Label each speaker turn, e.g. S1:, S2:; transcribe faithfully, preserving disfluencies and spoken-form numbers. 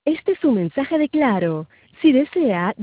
S1: Este es un mensaje de Claro. Si desea